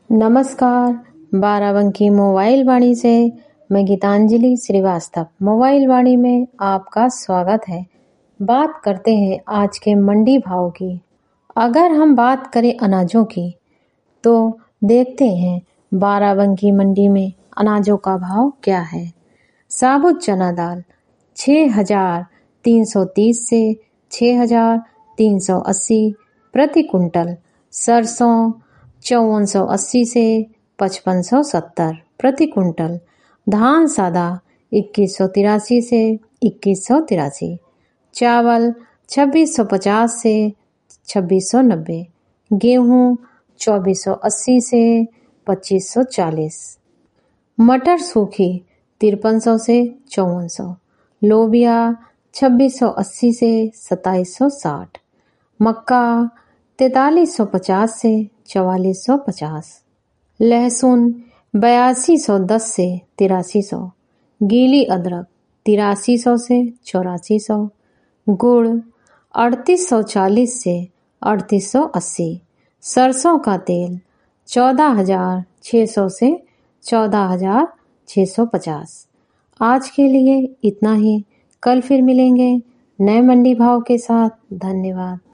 नमस्कार। बाराबंकी मोबाइल वाणी से मैं गीतांजलि श्रीवास्तव मोबाइल वाणी में आपका स्वागत है। बात करते हैं आज के मंडी भाव की। अगर हम बात करें अनाजों की तो देखते हैं बाराबंकी मंडी में अनाजों का भाव क्या है। साबुत चना दाल 6,330 से 6,380 प्रति कुंटल। सरसों 5480 से 5570 प्रति कुंटल। धान सादा 2183 से 2183। चावल 2650 से 2690। गेहूं 2480 से 2540। मटर सूखी 5300 से 5400। लोबिया 2680 से 2760। मक्का 4350 से 4450। लहसुन 8210 से 8300। गीली अदरक 8300 से 8400। गुड़ 3840 से 3880। सरसों का तेल 14,600 से 14,650। आज के लिए इतना ही। कल फिर मिलेंगे नए मंडी भाव के साथ। धन्यवाद।